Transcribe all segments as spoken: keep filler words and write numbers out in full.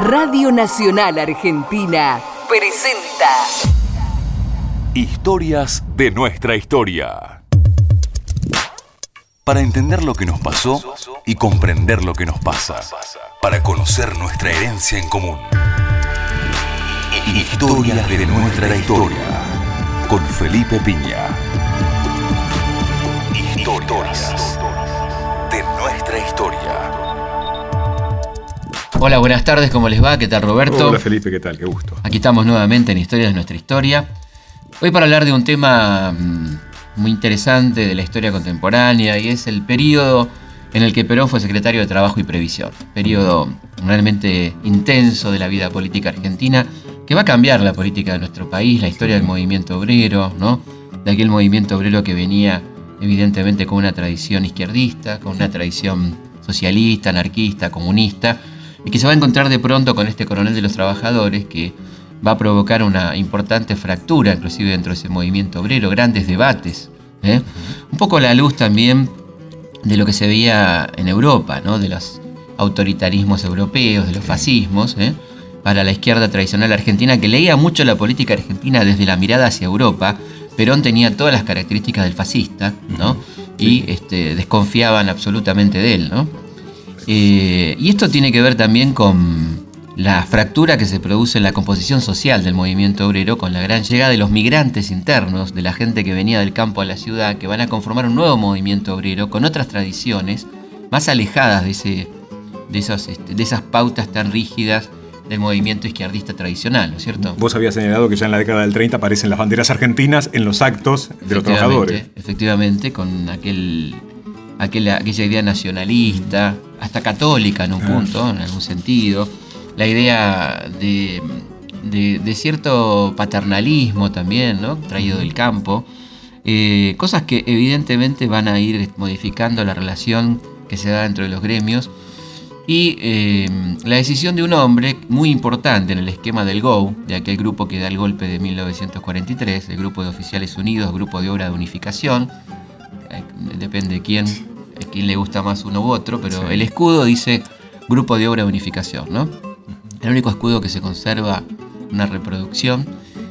Radio Nacional Argentina presenta Historias de nuestra historia. Para entender lo que nos pasó y comprender lo que nos pasa. Para conocer nuestra herencia en común. Historias de nuestra historia. Con Felipe Piña. Historias de nuestra historia. Hola, buenas tardes, ¿cómo les va? ¿Qué tal, Roberto? Hola, Felipe, ¿qué tal? Qué gusto. Aquí estamos nuevamente en Historias de nuestra historia. Hoy para hablar de un tema mmm, muy interesante de la historia contemporánea, y es el periodo en el que Perón fue secretario de Trabajo y Previsión. Periodo realmente intenso de la vida política argentina, que va a cambiar la política de nuestro país, la historia del movimiento obrero, ¿no? De aquel movimiento obrero que venía evidentemente con una tradición izquierdista, con una tradición socialista, anarquista, comunista, y que se va a encontrar de pronto con este coronel de los trabajadores que va a provocar una importante fractura, inclusive dentro de ese movimiento obrero, grandes debates, ¿eh? Un poco a la luz también de lo que se veía en Europa, ¿no? De los autoritarismos europeos, de los fascismos, ¿eh? Para la izquierda tradicional argentina, que leía mucho la política argentina desde la mirada hacia Europa. Perón tenía todas las características del fascista, ¿no? Y este, desconfiaban absolutamente de él, ¿no? Eh, y esto tiene que ver también con la fractura que se produce en la composición social del movimiento obrero, con la gran llegada de los migrantes internos, de la gente que venía del campo a la ciudad, que van a conformar un nuevo movimiento obrero con otras tradiciones más alejadas de, ese, de, esos, este, de esas pautas tan rígidas del movimiento izquierdista tradicional, ¿no es cierto? Vos habías señalado que ya en la década del treinta aparecen las banderas argentinas en los actos de los trabajadores. Efectivamente, con aquel, aquel, aquella idea nacionalista, hasta católica en un punto, en algún sentido. La idea de, de, de cierto paternalismo también, ¿no? Traído del campo. Eh, cosas que evidentemente van a ir modificando la relación que se da dentro de los gremios. Y eh, la decisión de un hombre muy importante en el esquema del G O U, de aquel grupo que da el golpe de mil novecientos cuarenta y tres, el Grupo de Oficiales Unidos, Grupo de Obra de Unificación, eh, depende de quién, a quién le gusta más uno u otro, pero sí. El escudo dice Grupo de Obra de Unificación, ¿no? El único escudo que se conserva, una reproducción.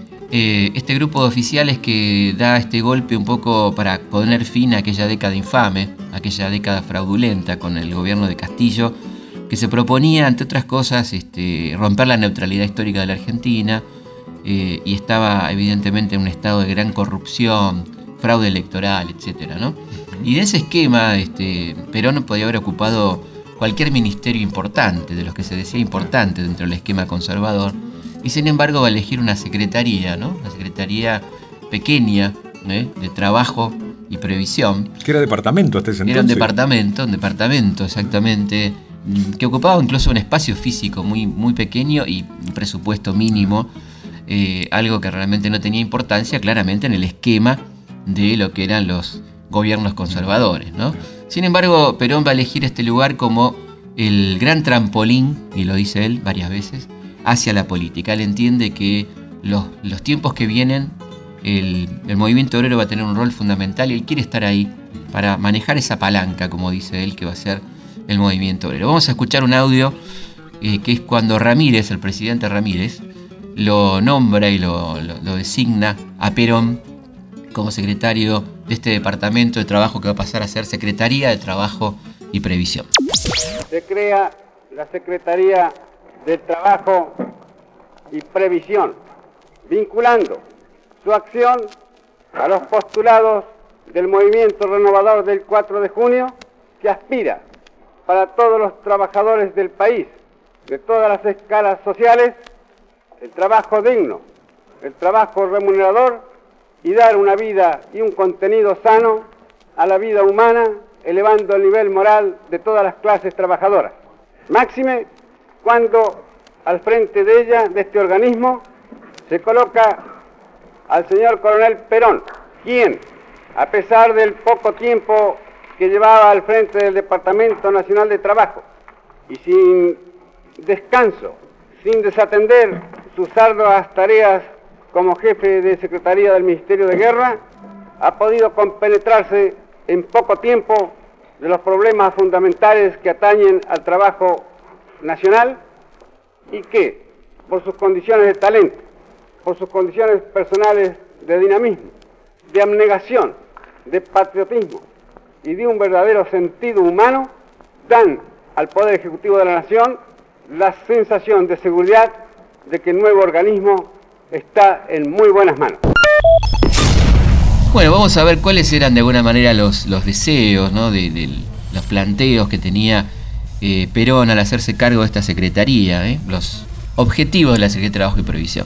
Eh, este grupo de oficiales que da este golpe un poco para poner fin a aquella década infame, aquella década fraudulenta con el gobierno de Castillo, que se proponía, entre otras cosas, este, romper la neutralidad histórica de la Argentina, eh, y estaba evidentemente en un estado de gran corrupción, fraude electoral, etcétera, ¿no? Y de ese esquema, este, Perón podía haber ocupado cualquier ministerio importante, de los que se decía importante dentro del esquema conservador, y sin embargo va a elegir una secretaría, ¿no? Una secretaría pequeña, ¿eh? De trabajo y previsión. Que era departamento hasta ese entonces. Era un departamento, un departamento exactamente, que ocupaba incluso un espacio físico muy, muy pequeño y un presupuesto mínimo, eh, algo que realmente no tenía importancia claramente en el esquema de lo que eran los gobiernos conservadores, ¿no? Sin embargo, Perón va a elegir este lugar como el gran trampolín, y lo dice él varias veces, hacia la política. Él entiende que los, los tiempos que vienen, el, el movimiento obrero va a tener un rol fundamental y él quiere estar ahí para manejar esa palanca, como dice él, que va a ser el movimiento obrero. Vamos a escuchar un audio eh, que es cuando Ramírez, el presidente Ramírez, lo nombra y lo, lo, lo designa a Perón como secretario de este departamento de trabajo que va a pasar a ser Secretaría de Trabajo y Previsión. Se crea la Secretaría de Trabajo y Previsión, vinculando su acción a los postulados del movimiento renovador del cuatro de junio, que aspira para todos los trabajadores del país, de todas las escalas sociales, el trabajo digno, el trabajo remunerador, y dar una vida y un contenido sano a la vida humana, elevando el nivel moral de todas las clases trabajadoras. Máxime cuando al frente de ella, de este organismo, se coloca al señor coronel Perón, quien, a pesar del poco tiempo que llevaba al frente del Departamento Nacional de Trabajo, y sin descanso, sin desatender sus arduas tareas como jefe de Secretaría del Ministerio de Guerra, ha podido compenetrarse en poco tiempo de los problemas fundamentales que atañen al trabajo nacional y que, por sus condiciones de talento, por sus condiciones personales de dinamismo, de abnegación, de patriotismo y de un verdadero sentido humano, dan al Poder Ejecutivo de la Nación la sensación de seguridad de que el nuevo organismo está en muy buenas manos. Bueno, vamos a ver cuáles eran de alguna manera los, los deseos, ¿no? de, de los planteos que tenía eh, Perón al hacerse cargo de esta secretaría, ¿eh? los objetivos de la Secretaría de Trabajo y Previsión.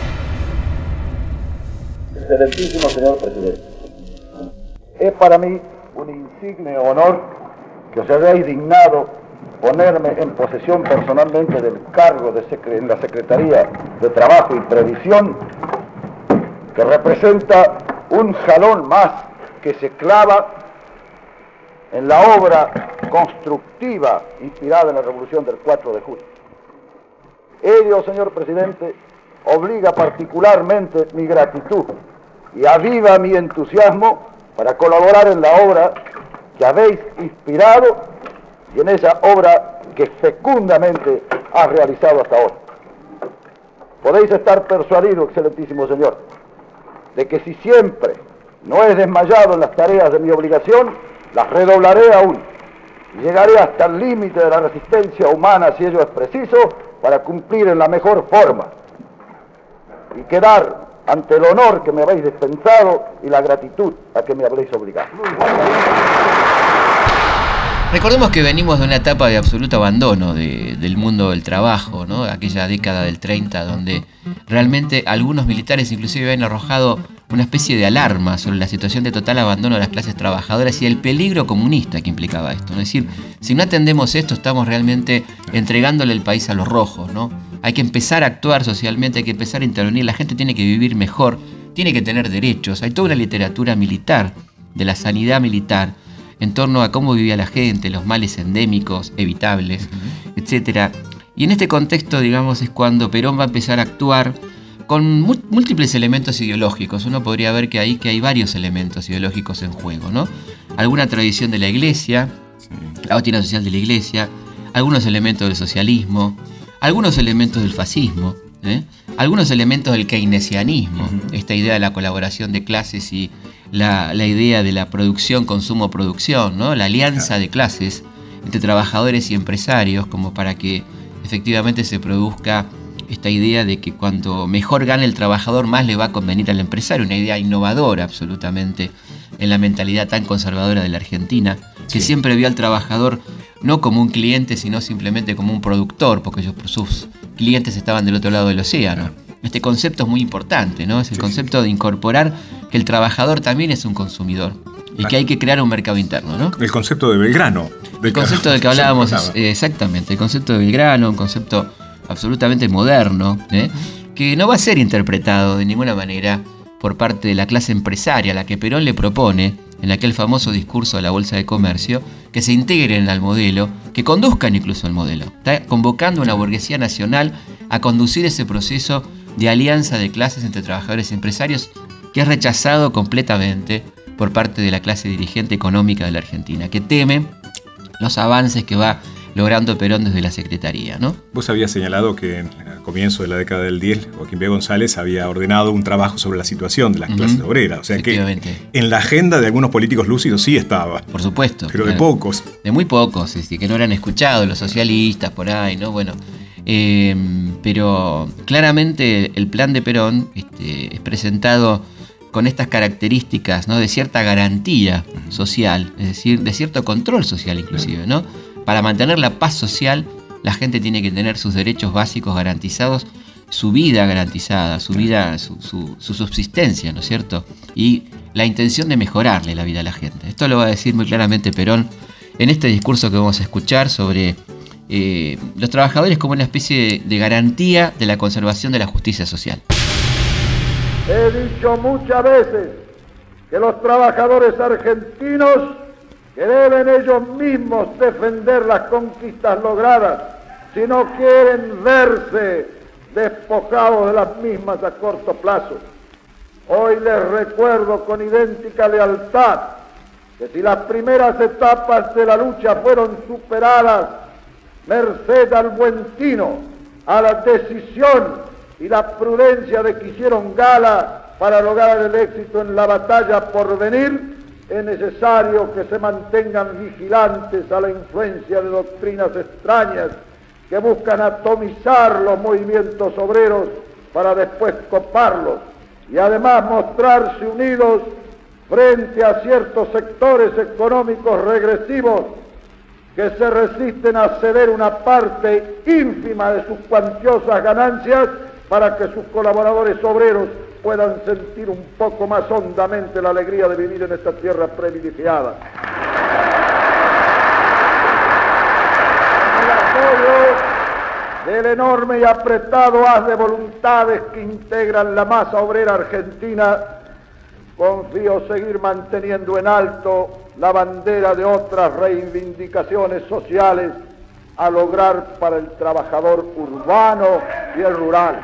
Excelentísimo señor presidente, es para mí un insigne honor que os hayáis dignado ponerme en posesión personalmente del cargo de secre- en la Secretaría de Trabajo y Previsión, que representa un jalón más que se clava en la obra constructiva inspirada en la Revolución del cuatro de julio. Ello, señor presidente, obliga particularmente mi gratitud y aviva mi entusiasmo para colaborar en la obra que habéis inspirado y en esa obra que fecundamente has realizado hasta ahora. Podéis estar persuadido, excelentísimo señor, de que si siempre no he desmayado en las tareas de mi obligación, las redoblaré aún y llegaré hasta el límite de la resistencia humana, si ello es preciso, para cumplir en la mejor forma y quedar ante el honor que me habéis dispensado y la gratitud a que me habréis obligado. Recordemos que venimos de una etapa de absoluto abandono de, del mundo del trabajo, ¿no? Aquella década del treinta donde realmente algunos militares inclusive habían arrojado una especie de alarma sobre la situación de total abandono de las clases trabajadoras y el peligro comunista que implicaba esto, ¿no? Es decir, si no atendemos esto estamos realmente entregándole el país a los rojos, ¿no? Hay que empezar a actuar socialmente, hay que empezar a intervenir, la gente tiene que vivir mejor, tiene que tener derechos, hay toda una literatura militar, de la sanidad militar, en torno a cómo vivía la gente, los males endémicos, evitables, uh-huh. etcétera. Y en este contexto, digamos, es cuando Perón va a empezar a actuar con múltiples elementos ideológicos. Uno podría ver que ahí que hay varios elementos ideológicos en juego, ¿no? Alguna tradición de la Iglesia, la doctrina social de la Iglesia, algunos elementos del socialismo, algunos elementos del fascismo, ¿eh? algunos elementos del keynesianismo, uh-huh. esta idea de la colaboración de clases y La, la idea de la producción, consumo, producción, ¿no? La alianza de clases entre trabajadores y empresarios, como para que efectivamente se produzca esta idea de que cuanto mejor gane el trabajador, más le va a convenir al empresario. Una idea innovadora absolutamente en la mentalidad tan conservadora de la Argentina, que sí. siempre vio al trabajador no como un cliente, sino simplemente como un productor, porque ellos, sus clientes estaban del otro lado del océano. Este concepto es muy importante, ¿no? Es el sí, concepto sí. de incorporar que el trabajador también es un consumidor y que hay que crear un mercado interno, ¿no? El concepto de Belgrano. El concepto del que hablábamos, es, eh, exactamente, el concepto de Belgrano, un concepto absolutamente moderno, ¿eh? que no va a ser interpretado de ninguna manera por parte de la clase empresaria, a la que Perón le propone, en aquel famoso discurso de la Bolsa de Comercio, que se integren al modelo, que conduzcan incluso al modelo. Está convocando a una burguesía nacional a conducir ese proceso de alianza de clases entre trabajadores y empresarios, que es rechazado completamente por parte de la clase dirigente económica de la Argentina, que teme los avances que va logrando Perón desde la Secretaría, ¿no? Vos habías señalado que en el comienzo de la década del diez, Joaquín B. González había ordenado un trabajo sobre la situación de las uh-huh. clases obreras. O sea que en la agenda de algunos políticos lúcidos sí estaba. Por supuesto. Pero de claro. pocos. De muy pocos, es decir, que no eran escuchados, los socialistas por ahí, ¿no? Bueno, eh, pero claramente el plan de Perón este, es presentado con estas características, ¿no? De cierta garantía social, es decir, de cierto control social inclusive, ¿no? Para mantener la paz social, la gente tiene que tener sus derechos básicos garantizados, su vida garantizada, su vida, su, su, su subsistencia, ¿no es cierto? Y la intención de mejorarle la vida a la gente. Esto lo va a decir muy claramente Perón en este discurso que vamos a escuchar sobre eh, los trabajadores como una especie de, de garantía de la conservación de la justicia social. He dicho muchas veces que los trabajadores argentinos, que deben ellos mismos defender las conquistas logradas, si no quieren verse despojados de las mismas a corto plazo. Hoy les recuerdo con idéntica lealtad que si las primeras etapas de la lucha fueron superadas, merced al buen tino, a la decisión y la prudencia de que hicieron gala para lograr el éxito en la batalla por venir, es necesario que se mantengan vigilantes a la influencia de doctrinas extrañas que buscan atomizar los movimientos obreros para después coparlos y además mostrarse unidos frente a ciertos sectores económicos regresivos que se resisten a ceder una parte ínfima de sus cuantiosas ganancias para que sus colaboradores obreros puedan sentir un poco más hondamente la alegría de vivir en esta tierra privilegiada. El apoyo del enorme y apretado haz de voluntades que integran la masa obrera argentina, confío seguir manteniendo en alto la bandera de otras reivindicaciones sociales a lograr para el trabajador urbano y el rural.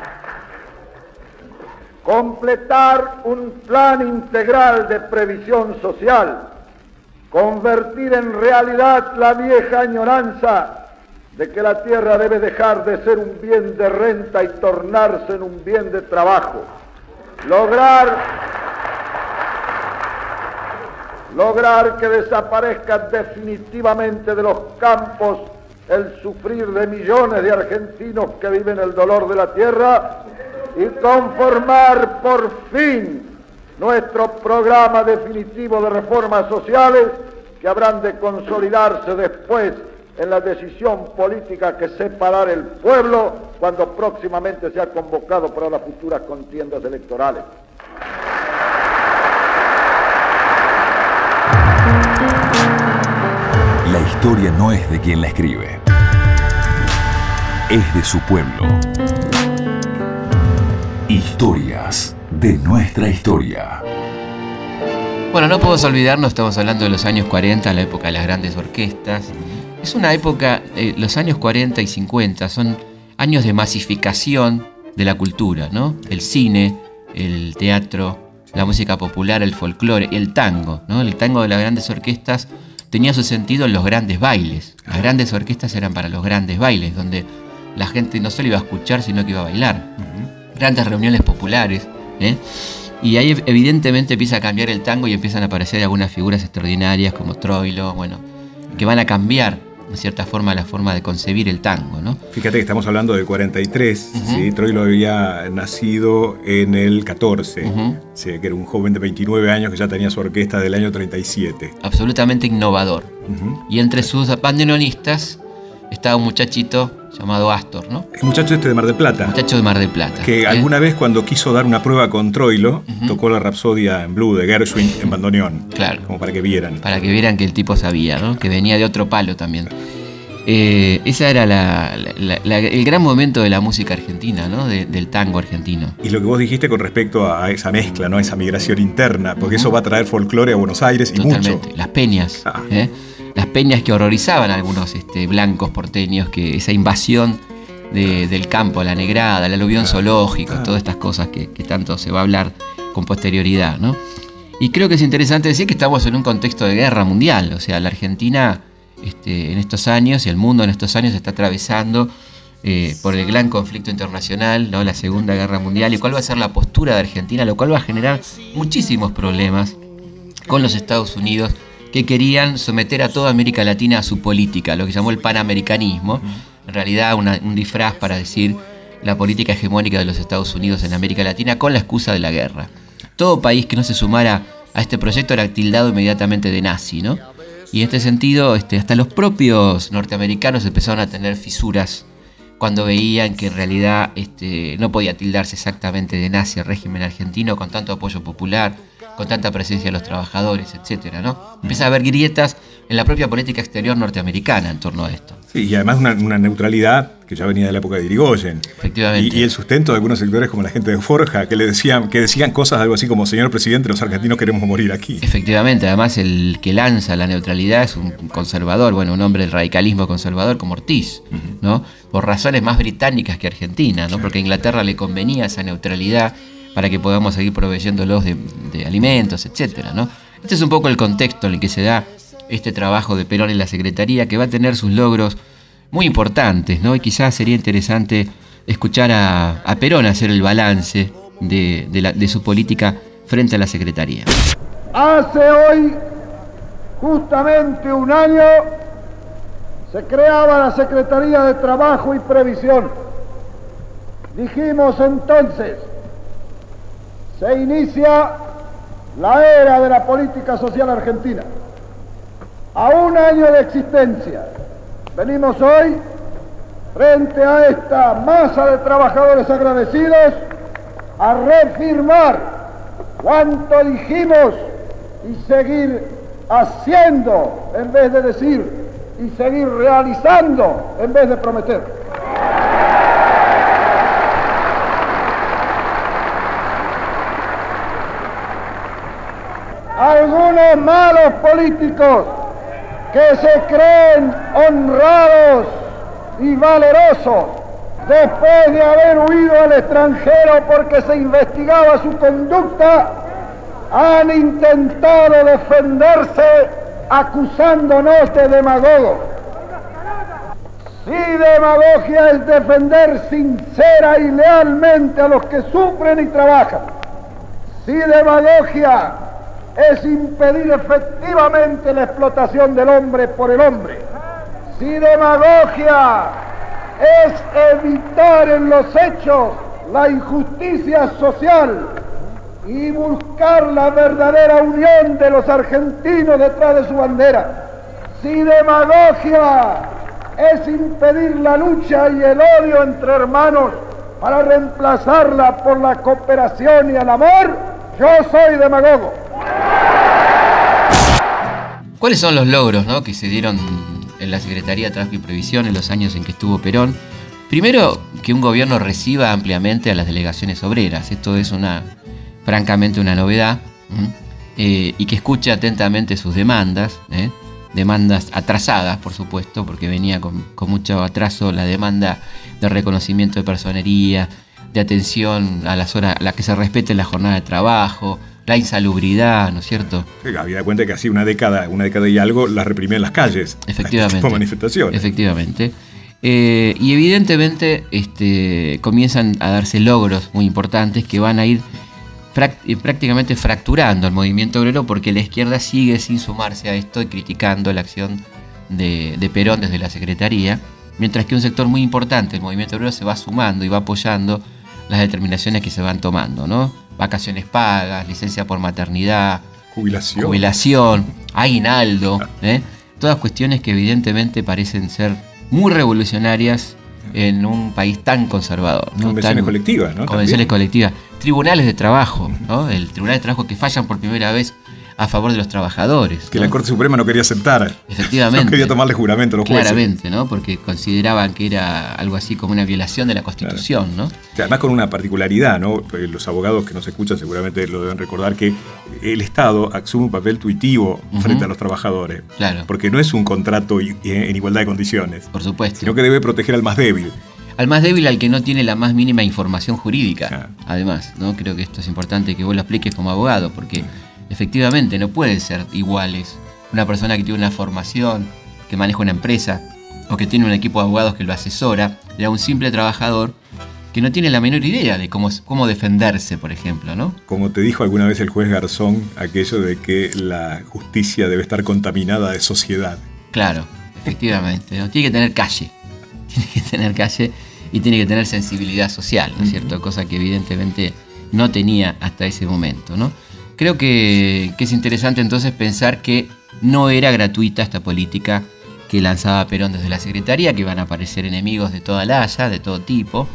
Completar un plan integral de previsión social, convertir en realidad la vieja añoranza de que la tierra debe dejar de ser un bien de renta y tornarse en un bien de trabajo, lograr, lograr que desaparezca definitivamente de los campos el sufrir de millones de argentinos que viven el dolor de la tierra y conformar por fin nuestro programa definitivo de reformas sociales que habrán de consolidarse después en la decisión política que separar el pueblo cuando próximamente sea convocado para las futuras contiendas electorales. La historia no es de quien la escribe, es de su pueblo. Historias de nuestra historia. Bueno, no podemos olvidarnos, estamos hablando de los años cuarenta, la época de las grandes orquestas. Es una época, eh, los años cuarenta y cincuenta son años de masificación de la cultura, ¿no? El cine, el teatro, la música popular, el folclore, el tango, ¿no? El tango de las grandes orquestas tenía su sentido en los grandes bailes. Las grandes orquestas eran para los grandes bailes, donde la gente no solo iba a escuchar, sino que iba a bailar. Uh-huh. Grandes reuniones populares, ¿eh? Y ahí evidentemente empieza a cambiar el tango y empiezan a aparecer algunas figuras extraordinarias como Troilo, bueno, que van a cambiar en cierta forma la forma de concebir el tango, ¿no? Fíjate que estamos hablando del cuarenta y tres, uh-huh. ¿sí? Troilo había nacido en el catorce, uh-huh. ¿sí? Que era un joven de veintinueve años que ya tenía su orquesta del año treinta y siete. Absolutamente innovador. Uh-huh. Y entre sus bandoneonistas estaba un muchachito llamado Astor, ¿no? El muchacho este de Mar del Plata. El muchacho de Mar del Plata. Que ¿eh? alguna vez cuando quiso dar una prueba con Troilo, uh-huh. tocó la Rapsodia en Blue de Gershwin en bandoneón. Claro. Como para que vieran. Para que vieran que el tipo sabía, ¿no? Que venía de otro palo también. Eh, ese era la, la, la, el gran momento de la música argentina, ¿no? De, del tango argentino. Y lo que vos dijiste con respecto a esa mezcla, ¿no? Esa migración interna, porque uh-huh. eso va a traer folclore a Buenos Aires y Totalmente. mucho. Las peñas, ah. ¿eh? Las peñas que horrorizaban a algunos este, blancos porteños, que esa invasión de, del campo, la negrada, el aluvión ah. zoológico, ah. todas estas cosas que, que tanto se va a hablar con posterioridad, ¿no? Y creo que es interesante decir que estamos en un contexto de guerra mundial, o sea, la Argentina este, en estos años y el mundo en estos años está atravesando eh, por el gran conflicto internacional, ¿no? La Segunda Guerra Mundial, y cuál va a ser la postura de Argentina, lo cual va a generar muchísimos problemas con los Estados Unidos, que querían someter a toda América Latina a su política, lo que llamó el panamericanismo, en realidad una, un disfraz para decir la política hegemónica de los Estados Unidos en América Latina con la excusa de la guerra. Todo país que no se sumara a este proyecto era tildado inmediatamente de nazi, ¿no? Y en este sentido, este, hasta los propios norteamericanos empezaron a tener fisuras cuando veían que en realidad este, no podía tildarse exactamente de nazi el régimen argentino con tanto apoyo popular, con tanta presencia de los trabajadores, etcétera, ¿no? Empieza a haber grietas en la propia política exterior norteamericana en torno a esto. Sí, y además una, una neutralidad que ya venía de la época de Irigoyen. Efectivamente. Y, y el sustento de algunos sectores como la gente de Forja, que le decían, que decían cosas algo así como: señor presidente, los argentinos queremos morir aquí. Efectivamente, además el que lanza la neutralidad es un conservador, bueno, un hombre del radicalismo conservador como Ortiz, uh-huh. ¿no? Por razones más británicas que argentinas, ¿no? Porque a Inglaterra le convenía esa neutralidad para que podamos seguir proveyéndolos de, de alimentos, etcétera, ¿no? Este es un poco el contexto en el que se da este trabajo de Perón en la Secretaría, que va a tener sus logros muy importantes, ¿no? Y quizás sería interesante escuchar a, a Perón hacer el balance de, de, la, de su política frente a la Secretaría. Hace hoy justamente un año se creaba la Secretaría de Trabajo y Previsión. Dijimos entonces, se inicia la era de la política social argentina. A un año de existencia, venimos hoy frente a esta masa de trabajadores agradecidos a reafirmar cuanto dijimos y seguir haciendo en vez de decir y seguir realizando en vez de prometer. Algunos malos políticos que se creen honrados y valerosos después de haber huido al extranjero porque se investigaba su conducta, han intentado defenderse acusándonos de demagogos. Si demagogia es defender sincera y lealmente a los que sufren y trabajan, si demagogia es impedir efectivamente la explotación del hombre por el hombre, si demagogia es evitar en los hechos la injusticia social y buscar la verdadera unión de los argentinos detrás de su bandera, si demagogia es impedir la lucha y el odio entre hermanos para reemplazarla por la cooperación y el amor, yo soy demagogo. ¿Cuáles son los logros, ¿no?, que se dieron en la Secretaría de Trabajo y Previsión en los años en que estuvo Perón? Primero, que un gobierno reciba ampliamente a las delegaciones obreras. Esto es una, francamente, una novedad. Eh, y que escuche atentamente sus demandas, ¿eh? demandas atrasadas, por supuesto, porque venía con, con mucho atraso la demanda de reconocimiento de personería, de atención a las horas, a la que se respete la jornada de trabajo, la insalubridad, ¿no es cierto? Sí, había cuenta que así una década, una década y algo las reprimían en las calles. Efectivamente. Como manifestaciones. Efectivamente. Eh, y evidentemente este, comienzan a darse logros muy importantes que van a ir fract- prácticamente fracturando el movimiento obrero, porque la izquierda sigue sin sumarse a esto y criticando la acción de, de Perón desde la Secretaría, mientras que un sector muy importante, el movimiento obrero, se va sumando y va apoyando las determinaciones que se van tomando, ¿no? Vacaciones pagas, licencia por maternidad, jubilación, jubilación aguinaldo, ¿eh? Todas cuestiones que evidentemente parecen ser muy revolucionarias en un país tan conservador, ¿no? Convenciones tan, colectivas, ¿no? Convenciones También. colectivas, tribunales de trabajo, ¿no? El tribunal de trabajo que fallan por primera vez a favor de los trabajadores, que ¿no? La Corte Suprema no quería aceptar. Efectivamente. No quería tomarle juramento a los jueces. Claramente, ¿no? Porque consideraban que era algo así como una violación de la Constitución, claro. ¿no? Además con una particularidad, ¿no? Los abogados que nos escuchan seguramente lo deben recordar, que el Estado asume un papel tuitivo uh-huh. frente a los trabajadores. Claro. Porque no es un contrato en igualdad de condiciones. Por supuesto. Sino que debe proteger al más débil. Al más débil, al que no tiene la más mínima información jurídica. Ah. Además, ¿no? Creo que esto es importante que vos lo expliques como abogado, porque efectivamente no pueden ser iguales una persona que tiene una formación, que maneja una empresa o que tiene un equipo de abogados que lo asesora, de un simple trabajador que no tiene la menor idea de cómo, cómo defenderse, por ejemplo, ¿no? Como te dijo alguna vez el juez Garzón, aquello de que la justicia debe estar contaminada de sociedad. Claro, efectivamente, ¿no? Tiene que tener calle, tiene que tener calle y tiene que tener sensibilidad social, ¿no es cierto? Cosa que evidentemente no tenía hasta ese momento, ¿no? Creo que, que es interesante entonces pensar que no era gratuita esta política que lanzaba Perón desde la Secretaría, que van a aparecer enemigos de toda la haya, de todo tipo,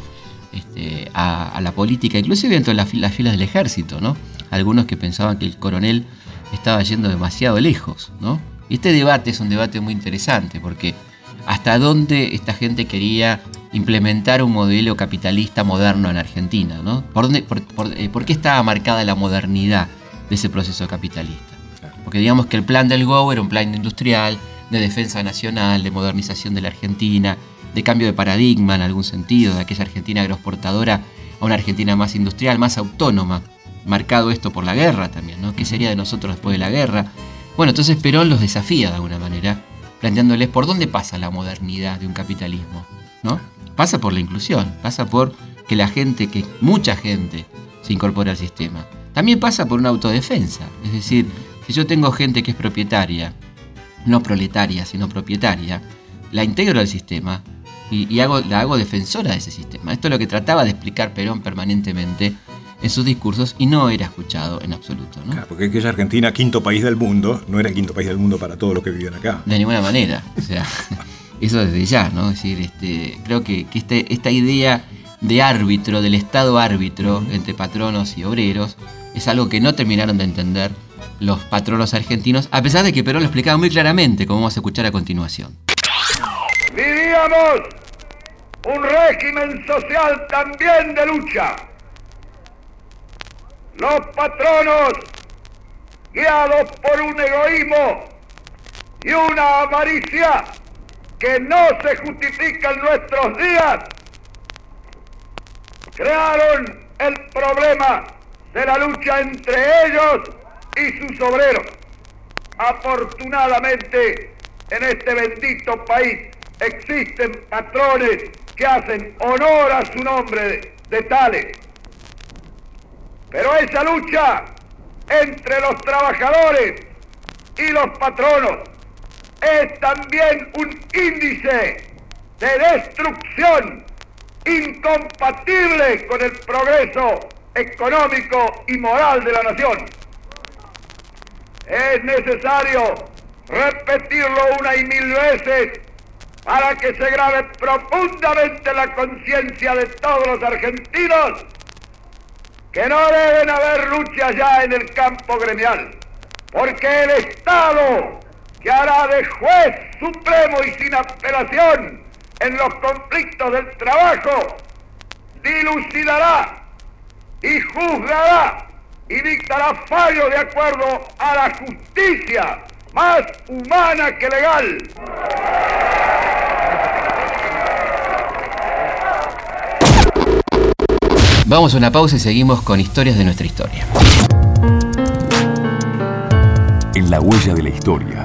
este, a, a la política, inclusive dentro de las, las filas del ejército, ¿no? Algunos que pensaban que el coronel estaba yendo demasiado lejos, ¿no? Y este debate es un debate muy interesante, porque hasta dónde esta gente quería implementar un modelo capitalista moderno en Argentina, ¿no? ¿Por, dónde, por, por, eh, ¿por qué estaba marcada la modernidad de ese proceso capitalista? Porque digamos que el plan del G O era un plan industrial, de defensa nacional, de modernización de la Argentina, de cambio de paradigma en algún sentido, de aquella Argentina agroexportadora a una Argentina más industrial, más autónoma, marcado esto por la guerra también, ¿no? ¿Qué sería de nosotros después de la guerra? Bueno, entonces Perón los desafía de alguna manera, planteándoles por dónde pasa la modernidad de un capitalismo, ¿no? pasa por la inclusión, pasa por que la gente, que mucha gente se incorpore al sistema. También pasa por una autodefensa, es decir, si yo tengo gente que es propietaria, no proletaria, sino propietaria, la integro al sistema y, y hago, la hago defensora de ese sistema. Esto es lo que trataba de explicar Perón permanentemente en sus discursos y no era escuchado en absoluto, ¿no? Claro, porque aquella Argentina, quinto país del mundo, no era el quinto país del mundo para todos los que vivían acá. De ninguna manera, o sea, eso desde ya, ¿no? Es decir, este, creo que, que este, esta idea de árbitro, del Estado árbitro entre patronos y obreros, es algo que no terminaron de entender los patronos argentinos, a pesar de que Perón lo explicaba muy claramente, como vamos a escuchar a continuación. Vivíamos un régimen social también de lucha. Los patronos, guiados por un egoísmo y una avaricia que no se justifica en nuestros días, crearon el problema de la lucha entre ellos y sus obreros. Afortunadamente, en este bendito país existen patrones que hacen honor a su nombre de, de tales. Pero esa lucha entre los trabajadores y los patronos es también un índice de destrucción incompatible con el progreso económico y moral de la nación. Es necesario repetirlo una y mil veces para que se grabe profundamente en la conciencia de todos los argentinos que no deben haber luchas ya en el campo gremial, porque el Estado, que hará de juez supremo y sin apelación en los conflictos del trabajo, dilucidará y juzgará y dictará fallos de acuerdo a la justicia más humana que legal. Vamos a una pausa y seguimos con historias de nuestra historia. En la huella de la historia,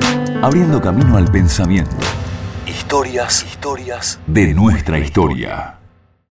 abriendo camino al pensamiento. Historias, historias de nuestra historia.